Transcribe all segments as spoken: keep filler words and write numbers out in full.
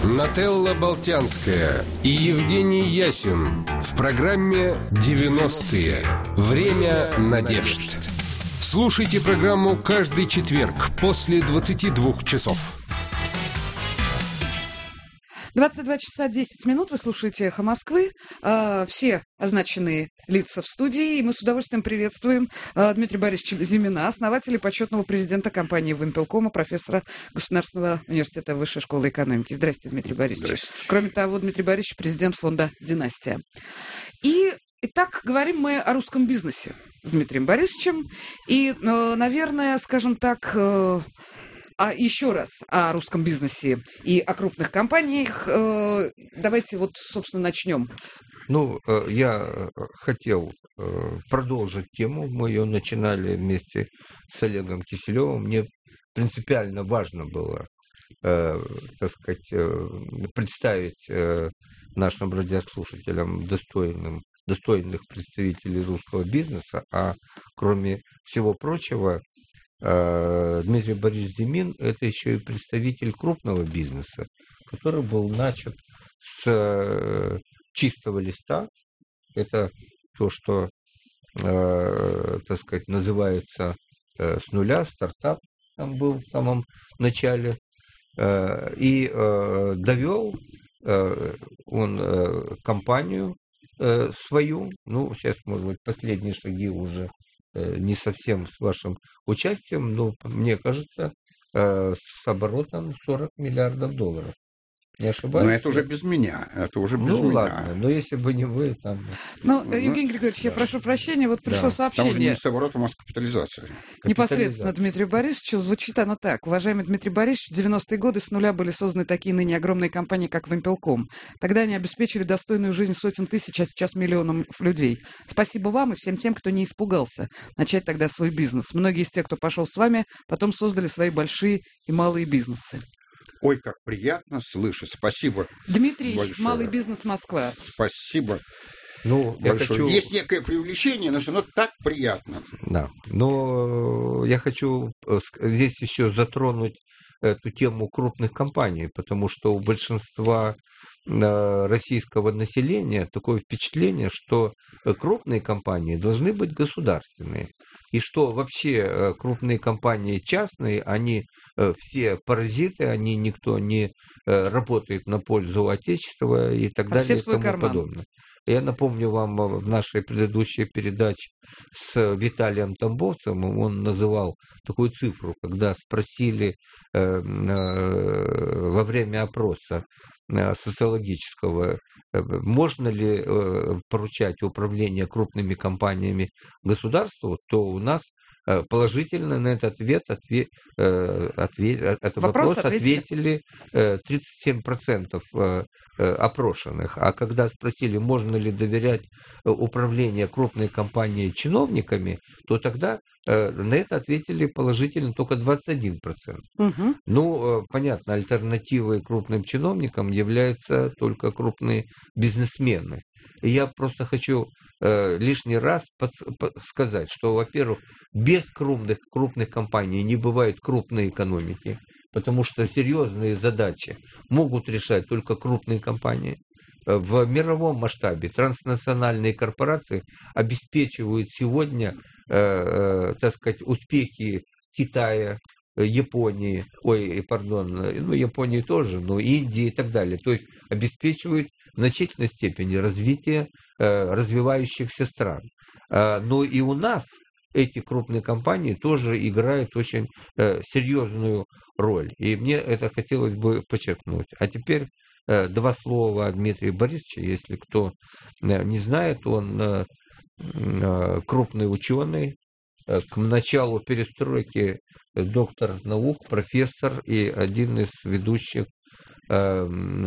Нателла Болтянская и Евгений Ясин в программе «девяностые. Время надежд». Слушайте программу каждый четверг после двадцати двух часов. двадцать два часа десять минут. Вы слушаете «Эхо Москвы». А, все означенные лица в студии. И мы с удовольствием приветствуем а, Дмитрия Борисовича Зимина, основателя и почетного президента компании «Вимпелкома», профессора Государственного университета Высшей школы экономики. Здравствуйте, Дмитрий Борисович. Здравствуйте. Кроме того, Дмитрий Борисович президент фонда «Династия». И Итак, говорим мы о русском бизнесе с Дмитрием Борисовичем. И, наверное, скажем так, а еще раз о русском бизнесе и о крупных компаниях. Давайте вот, собственно, начнем. Ну, я хотел продолжить тему. Мы ее начинали вместе с Олегом Киселевым. Мне принципиально важно было, так сказать, представить нашим радиослушателям достойным достойных представителей русского бизнеса, а кроме всего прочего, Дмитрий Борисович Зимин – это еще и представитель крупного бизнеса, который был начат с чистого листа. Это то, что, так сказать, называется с нуля, стартап там был в самом начале, и довел он компанию свою, ну, сейчас, может быть, последние шаги уже не совсем с вашим участием, но, мне кажется, с оборотом сорок миллиардов долларов. Не ошибаюсь? Но это уже без меня. Это уже без ну, меня. ладно, но если бы не вы, там... Ну, Евгений Григорьевич, да. я прошу прощения, вот пришло да. сообщение. Там уже не с оборотом, а с капитализацией. Непосредственно Дмитрию Борисовичу. Звучит оно так. Уважаемый Дмитрий Борисович, в девяностые годы с нуля были созданы такие ныне огромные компании, как Вимпелком. Тогда они обеспечили достойную жизнь сотен тысяч, а сейчас миллионам людей. Спасибо вам и всем тем, кто не испугался начать тогда свой бизнес. Многие из тех, кто пошел с вами, потом создали свои большие и малые бизнесы. Ой, как приятно слышать. Спасибо. Дмитрий, большое. Малый бизнес Москва. Спасибо. Ну, я хочу... Есть некое преувеличение, но все равно так приятно. Да. Но я хочу здесь еще затронуть эту тему крупных компаний, потому что у большинства российского населения такое впечатление, что крупные компании должны быть государственные. И что вообще крупные компании частные, они все паразиты, они никто не работает на пользу Отечества и так а далее и тому карман. подобное. Я напомню вам в нашей предыдущей передаче с Виталием Тамбовцем, он называл такую цифру, когда спросили э, э, во время опроса э, социологического, э, можно ли э, поручать управление крупными компаниями государству, то у нас положительно на этот ответ, ответ, ответ, этот вопрос, вопрос ответили тридцать семь процентов опрошенных. А когда спросили, можно ли доверять управлению крупной компанией чиновниками, то тогда на это ответили положительно только двадцать один процент. Угу. Ну, понятно, альтернативой крупным чиновникам являются только крупные бизнесмены. И я просто хочу э, лишний раз под, под, сказать, что, во-первых, без крупных, крупных компаний не бывает крупной экономики, потому что серьезные задачи могут решать только крупные компании. В мировом масштабе транснациональные корпорации обеспечивают сегодня, э, э, так сказать, успехи Китая, Японии, ой, пардон, ну, Японии тоже, но Индии и так далее. То есть обеспечивают в значительной степени развитие э, развивающихся стран. Э, но и у нас эти крупные компании тоже играют очень э, серьезную роль. И мне это хотелось бы подчеркнуть. А теперь э, два слова о Дмитрии Борисовиче. Если кто э, не знает, он э, э, крупный ученый. К началу перестройки доктор наук, профессор и один из ведущих э,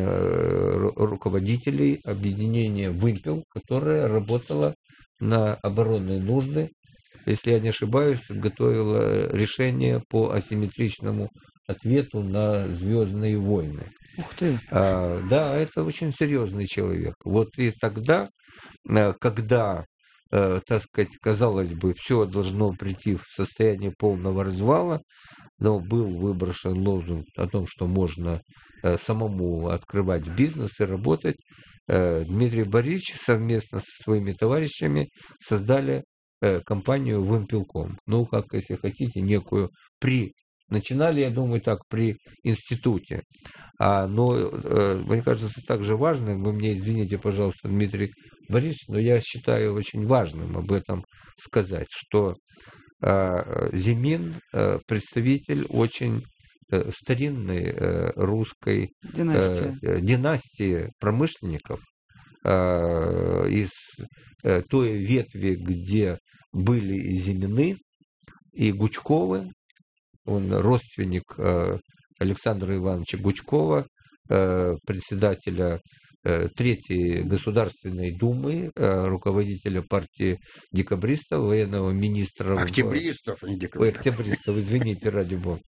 руководителей объединения «Вымпел», которое работало на оборонные нужды. Если я не ошибаюсь, готовило решение по асимметричному ответу на «Звездные войны». Ух ты! А, да, это очень серьезный человек. Вот и тогда, когда так сказать, казалось бы, все должно прийти в состояние полного развала, но был выброшен лозунг о том, что можно самому открывать бизнес и работать, Дмитрий Борисович совместно со своими товарищами создали компанию «Вымпелком». Ну, как, если хотите, некую при... Начинали, я думаю, так, при институте. А, но, мне кажется, также важным, вы мне извините, пожалуйста, Дмитрий Борисович, но я считаю очень важным об этом сказать, что Зимин представитель очень старинной русской династии, династии промышленников, из той ветви, где были и Зимины, и Гучковы. Он родственник Александра Ивановича Гучкова, председателя Третьей Государственной Думы, руководителя партии декабристов, военного министра... Октябристов, а не декабристов. Ой, октябристов, извините, ради бога.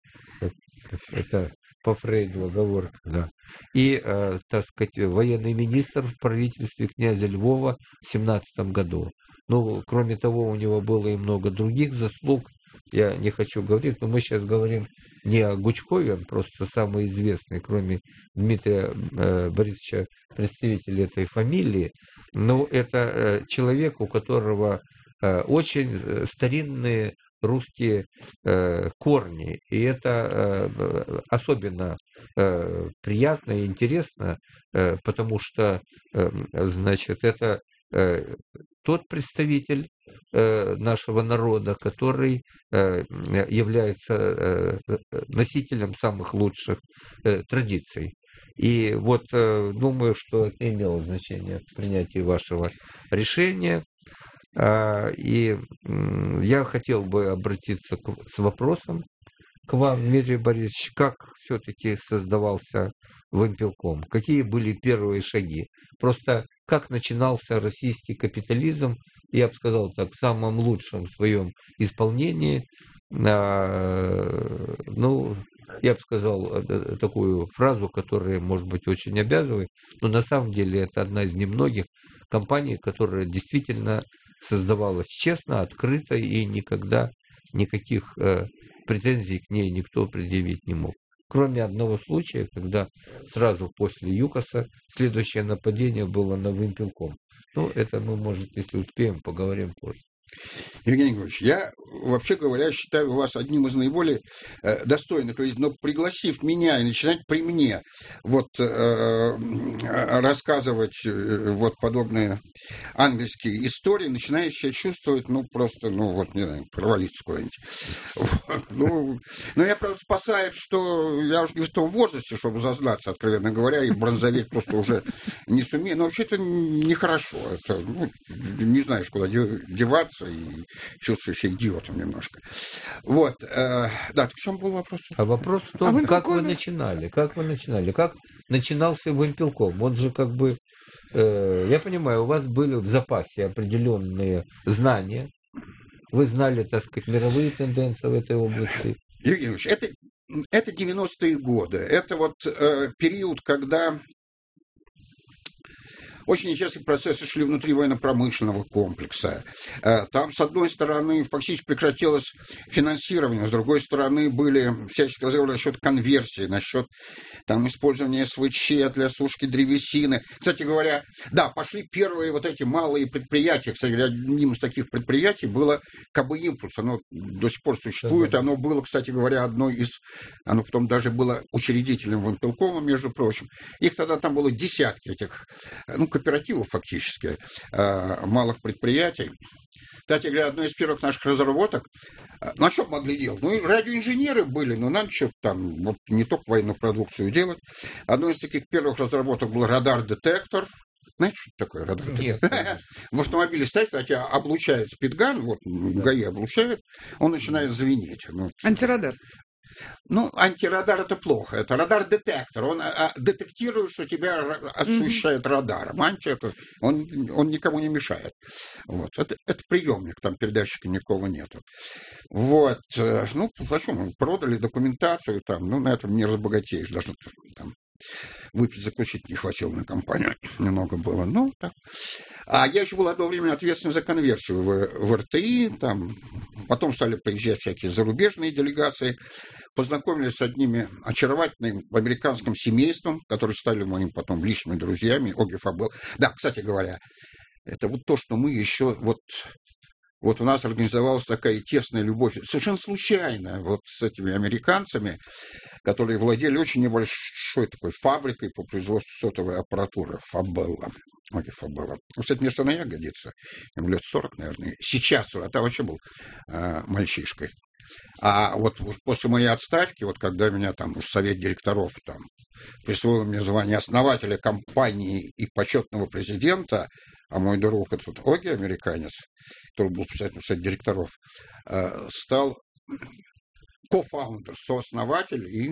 Это по Фрейду оговорка, да. И, так сказать, военный министр в правительстве князя Львова в семнадцатом году. Ну, кроме того, у него было и много других заслуг. Я не хочу говорить, но мы сейчас говорим не о Гучкове, он просто самый известный, кроме Дмитрия э, Борисовича, представитель этой фамилии. Но это э, человек, у которого э, очень старинные русские э, корни. И это э, особенно э, приятно и интересно, э, потому что, э, значит, это э, тот представитель нашего народа, который является носителем самых лучших традиций. И вот думаю, что это имело значение в принятии вашего решения. И я хотел бы обратиться с вопросом к вам, Дмитрий Борисович, как все-таки создавался Вымпелком? Какие были первые шаги? Просто как начинался российский капитализм, я бы сказал так, в самом лучшем своем исполнении. Ну, я бы сказал такую фразу, которая, может быть, очень обязывает, но на самом деле это одна из немногих компаний, которая действительно создавалась честно, открыто и никогда никаких претензий к ней никто предъявить не мог. Кроме одного случая, когда сразу после ЮКОСа следующее нападение было на Вымпелком. Ну, это мы, может, если успеем, поговорим позже. Евгений Григорьевич, я, вообще говоря, считаю вас одним из наиболее э, достойных людей, но пригласив меня и начинать при мне вот э, рассказывать э, вот подобные ангельские истории, начинаешь себя чувствовать, ну, просто, ну, вот, не знаю, провалиться куда-нибудь. Вот, ну, но я просто спасаю, что я уже не в том возрасте, чтобы зазнаться, откровенно говоря, и бронзоветь просто уже не сумею. Но вообще это нехорошо. Это, ну, не знаешь, куда деваться, и чувствуешь себя идиотом немножко. Вот. Э, да, в чем был вопрос? А вопрос в том, а как вы начинали? Как вы начинали? Как начинался Вымпелком? Он же как бы... Э, я понимаю, у вас были в запасе определенные знания. Вы знали, так сказать, мировые тенденции в этой области. Евгений Ильич, это, это девяностые годы. Это вот э, период, когда... Очень интересные процессы шли внутри военно-промышленного комплекса. Там, с одной стороны, фактически прекратилось финансирование, с другой стороны, были всяческие разговоры насчет конверсии, насчет там, использования СВЧ для сушки древесины. Кстати говоря, да, пошли первые вот эти малые предприятия. Кстати говоря, одним из таких предприятий было КБ «Импульс». Оно до сих пор существует. Оно было, кстати говоря, одной из... Оно потом даже было учредителем Вымпелкома, между прочим. Их тогда там было десятки этих... Ну, кооперативов фактически, малых предприятий. Кстати говоря, одной из первых наших разработок, на что могли делать? Ну, и радиоинженеры были, но надо что-то там, вот не только военную продукцию делать. Одной из таких первых разработок был радар-детектор. Знаете, что это такое радар-детектор? Нет. В автомобиле ставят, а тебя облучает спидган, вот ГАИ облучает, он начинает звенеть. Антирадар. Ну, антирадар это плохо, это радар-детектор, он а, детектирует, что тебя освещает mm-hmm. радаром, анти это, он, он никому не мешает. Вот. Это, это приемник, там передатчика никакого нету. Вот, ну, почему, мы продали документацию, там, ну, на этом не разбогатеешь, даже там. выпить, закусить не хватило на компанию. Немного было. Ну, так. А я еще был одно время ответственен за конверсию в, в эр тэ и. Там. Потом стали приезжать всякие зарубежные делегации. Познакомились с одними очаровательным американским семейством, которые стали моими потом личными друзьями. Оги Фабелла. Да, кстати говоря, это вот то, что мы еще... Вот, вот у нас организовалась такая тесная любовь, совершенно случайно, вот с этими американцами, которые владели очень небольшой такой фабрикой по производству сотовой аппаратуры Фабелла. Оги Фабелла. Кстати, мне на годится. Ему лет сорок, наверное. Сейчас, а там вообще был э, мальчишкой. А вот после моей отставки, вот когда меня там уж совет директоров там присвоил мне звание основателя компании и почетного президента, а мой друг, этот Оги, американец, который был председателем совета директоров, стал кофаундер, сооснователь и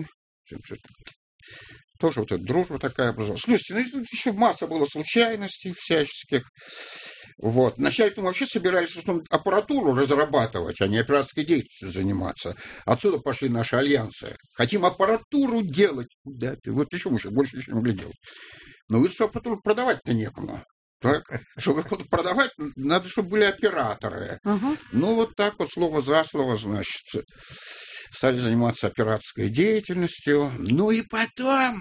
тоже вот эта дружба такая образовалась. Слушайте, ну тут еще масса было случайностей всяческих. Вот. Вначале мы вообще собирались в основном аппаратуру разрабатывать, а не операторской деятельностью заниматься. Отсюда пошли наши альянсы. Хотим аппаратуру делать. Да, ты, вот еще мы больше ничего не могли делать. Но ведь что аппаратуру продавать-то некому. Так? Чтобы продавать, надо, чтобы были операторы. Uh-huh. Ну, вот так вот, слово за слово, значит, стали заниматься операторской деятельностью. Ну, и потом...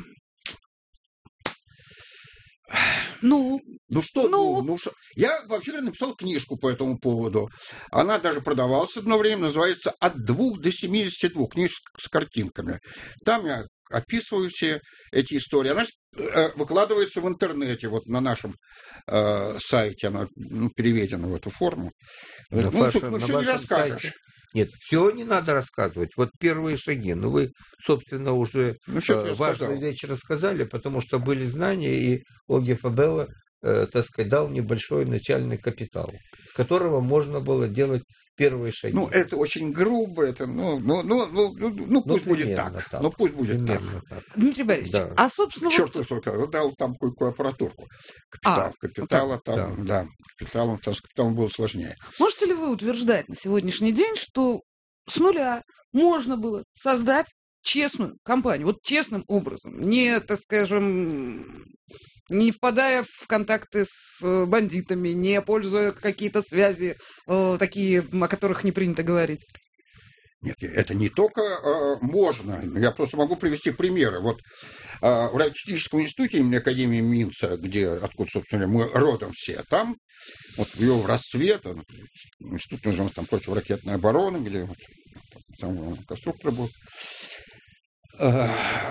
Ну, ну что, ну, ну, ну что? Я вообще написал книжку по этому поводу. Она даже продавалась одно время, называется «От двух до семидесяти двух», книжка с картинками. Там я описываю все эти истории. Она э, выкладывается в интернете, вот на нашем э, сайте, она ну, переведена в эту форму. На ну, ваше, ну на все не расскажешь. Сайте. Нет, все не надо рассказывать. Вот первые шаги. Ну, вы, собственно, уже ну, э, важную вещь рассказали, потому что были знания, и Оги Фабелла, э, так сказать, дал небольшой начальный капитал, с которого можно было делать первые шаги. Ну, это очень грубо, это, ну, ну, ну, ну, ну, ну пусть ну, будет так. так. Ну, пусть будет так. так. Дмитрий Борисович, да. а, собственно... Черт, вот... что дал там кое-какую аппаратурку. Капитал, а, капитала вот там, да, да капиталом, с капиталом было сложнее. Можете ли вы утверждать на сегодняшний день, что с нуля можно было создать честную компанию, вот честным образом, не, так скажем, не впадая в контакты с бандитами, не пользуя какие-то связи, э, такие, о которых не принято говорить? Нет, это не только э, можно, я просто могу привести примеры. Вот э, в Радиотехническом институте имени Академии Минца, где, откуда, собственно, мы родом все, там, вот в его расцвет, институт называется там противоракетной обороны, где вот, сам конструктор был. Э,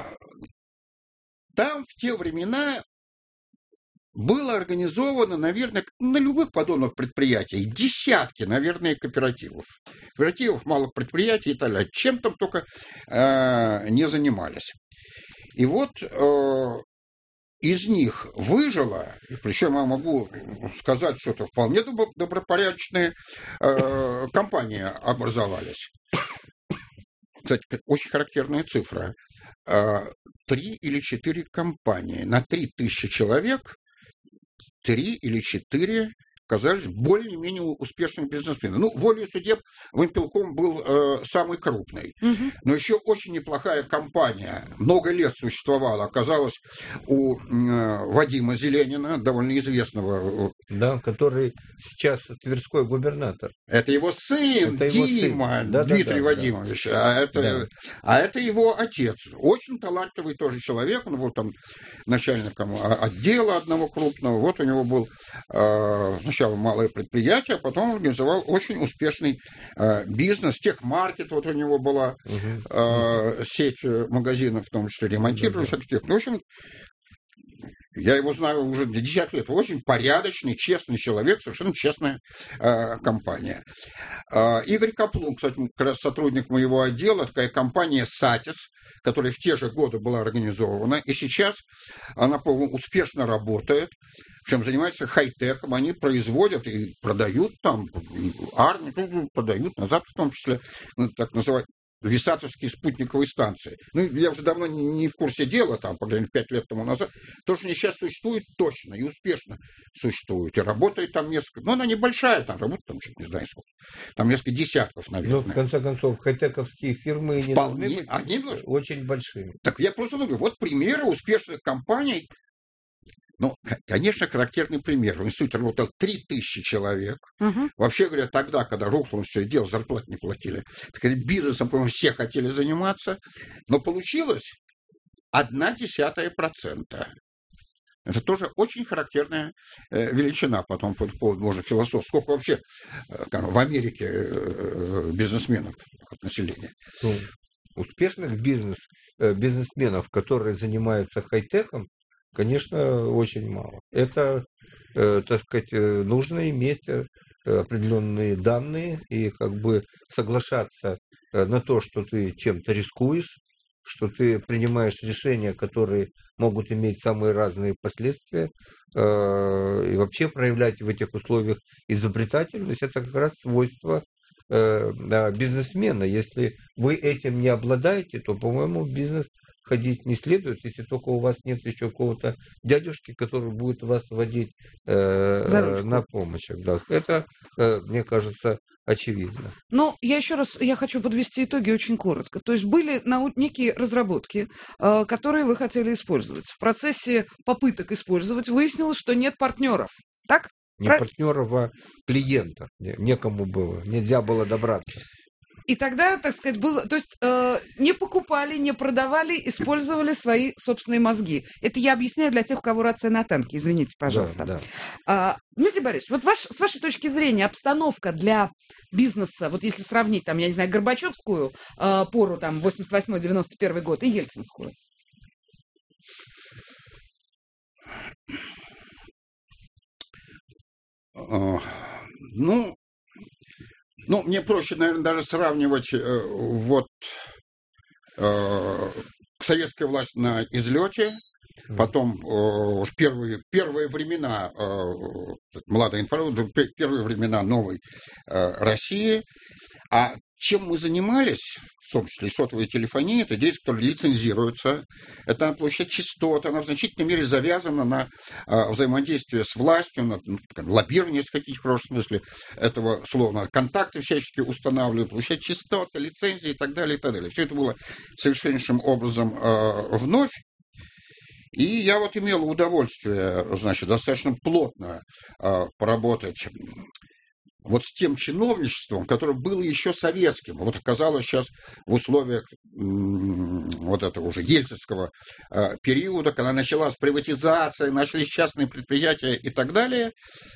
там в те времена было организовано, наверное, на любых подобных предприятиях десятки, наверное, кооперативов. Кооперативов, малых предприятий и так далее. Чем там только э, не занимались. И вот э, из них выжило, и причем я могу сказать, что это вполне добропорядочные э, компании образовались. Кстати, очень характерная цифра. Э, три или четыре компании на три тысячи человек. Три или четыре оказались более-менее успешными бизнесменами. Ну, волею судеб Вимпелком был э, самый крупный. Угу. Но еще очень неплохая компания, много лет существовала, оказалась у э, Вадима Зеленина, довольно известного. Да, который сейчас Тверской губернатор. Это его сын, это Дима, его сын. Да, Дмитрий да, да, Вадимович. Да. А, это, да. а это его отец. Очень талантливый тоже человек. Он был там начальником отдела одного крупного. Вот у него был э, сначала малое предприятие, а потом организовал очень успешный э, бизнес. Техмаркет вот у него была, угу. э, сеть магазинов, в том числе ремонтировали всяких тех. Ну, в общем, я его знаю уже десять лет. Очень порядочный, честный человек, совершенно честная э, компания. Э, Игорь Каплун, кстати, как раз сотрудник моего отдела, такая компания «Сатис», которая в те же годы была организована, и сейчас она, по-моему, успешно работает, причем занимается хай-теком, они производят и продают там, армию продают, на Запад в том числе, ну, так называют, висатовские спутниковые станции. Ну, я уже давно не в курсе дела, там, по крайней мере, пять лет тому назад. То, что они сейчас существуют, точно и успешно существует. И работает там несколько... Ну, она небольшая, там работает, там, не знаю сколько. Там несколько десятков, наверное. Но, в конце концов, хай-тековские фирмы не Вполне, должны быть они очень большими. Так я просто говорю, вот примеры успешных компаний. Ну, конечно, характерный пример. В институте работало три тысячи человек. Угу. Вообще говоря, тогда, когда рухнуло все это дело, зарплат не платили. Так бизнесом, по-моему, все хотели заниматься. Но получилось одна десятая процента. Это тоже очень характерная э, величина. Потом по поводу, может, философ. Сколько вообще э, там, в Америке э, бизнесменов от населения? Ну, успешных бизнес, э, бизнесменов, которые занимаются хай-техом, конечно, очень мало. Это, э, так сказать, нужно иметь определенные данные и как бы соглашаться на то, что ты чем-то рискуешь, что ты принимаешь решения, которые могут иметь самые разные последствия, э, и вообще проявлять в этих условиях изобретательность. Это как раз свойство э, бизнесмена. Если вы этим не обладаете, то, по-моему, в бизнес ходить не следует, если только у вас нет еще какого-то дядюшки, который будет вас водить э, на помощь. Да. Это, э, мне кажется, очевидно. Но я еще раз я хочу подвести итоги очень коротко. То есть были нау- некие разработки, э, которые вы хотели использовать. В процессе попыток использовать выяснилось, что нет партнеров. Так? Не Про... партнеров, а клиентов. Некому было. Нельзя было добраться. И тогда, так сказать, было, то есть э, не покупали, не продавали, использовали свои собственные мозги. Это я объясняю для тех, у кого рация на танке, извините, пожалуйста. Да, да. А, Дмитрий Борисович, вот ваш, с вашей точки зрения обстановка для бизнеса, вот если сравнить, там, я не знаю, Горбачевскую э, пору, там, восемьдесят восьмой девяносто первый год и Ельцинскую. Ну, Ну, мне проще, наверное, даже сравнивать э, вот э, советская власть на излете, потом э, первые, первые времена э, молодой информации, первые времена новой э, России. А чем мы занимались, в том числе и сотовой телефонии, это деятельность, которая лицензируется, это она получает частоты, она в значительной мере завязана на э, взаимодействие с властью, на ну, лоббирование, если хотите, в хорошем смысле этого слова, на контакты всячески устанавливают, получает частоты, лицензии и так далее, и так далее. Все это было совершеннейшим образом э, вновь. И я вот имел удовольствие, значит, достаточно плотно э, поработать вот с тем чиновничеством, которое было еще советским. Вот оказалось сейчас в условиях м- вот этого уже ельцинского э, периода, когда началась приватизация, начались частные предприятия и так далее.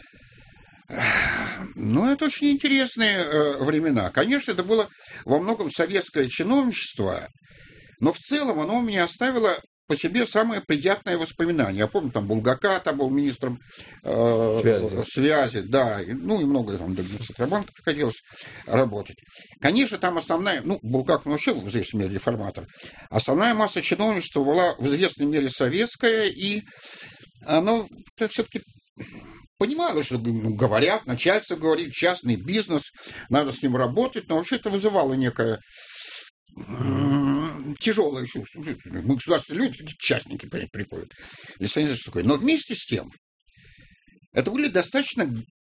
Ну, это очень интересные э, времена. Конечно, это было во многом советское чиновничество, но в целом оно у меня оставило по себе самое приятное воспоминание. Я помню, там Булгака там был министром э, связи. связи, да, ну и много там до Центробанка приходилось работать. Конечно, там основная, ну, Булгак вообще был в известной мере реформатор, основная масса чиновничества была в известной мере советская, и оно все-таки понимало, что ну, говорят, начальство говорит, частный бизнес, надо с ним работать, но вообще это вызывало некое тяжелое чувство. Мы государственные люди, частники приходят. Лицензия такое. Но вместе с тем, это были достаточно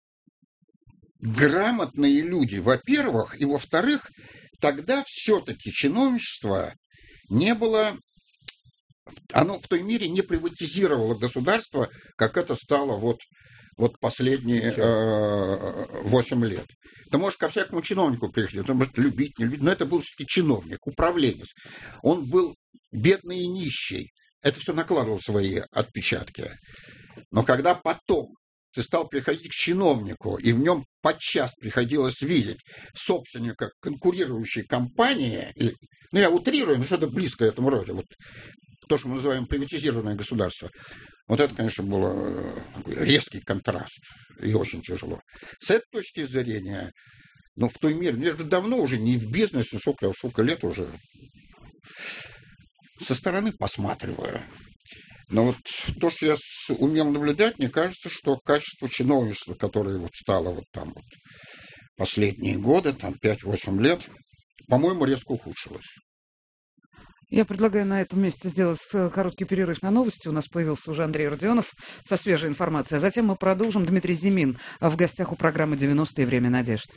грамотные люди, во-первых, и во-вторых, тогда все-таки чиновничество не было, оно в той мере не приватизировало государство, как это стало вот, вот последние восемь э, лет. Ты можешь ко всякому чиновнику приехать, он может любить, не любить, но это был все-таки чиновник, управленец. Он был бедный и нищий. Это все накладывало свои отпечатки. Но когда потом ты стал приходить к чиновнику, и в нем подчас приходилось видеть собственника конкурирующей компании, ну я утрирую, но что-то близко этому роде, вот то, что мы называем приватизированное государство, вот это, конечно, был резкий контраст и очень тяжело. С этой точки зрения, ну, в той мере, я же давно уже не в бизнесе, сколько, сколько лет уже со стороны посматриваю. Но вот то, что я умел наблюдать, мне кажется, что качество чиновничества, которое вот стало вот там вот последние годы, там пять-восемь лет, по-моему, резко ухудшилась. Я предлагаю на этом месте сделать короткий перерыв на новости. У нас появился уже Андрей Родионов со свежей информацией. А затем мы продолжим. Дмитрий Зимин в гостях у программы «девяностые. Время надежд».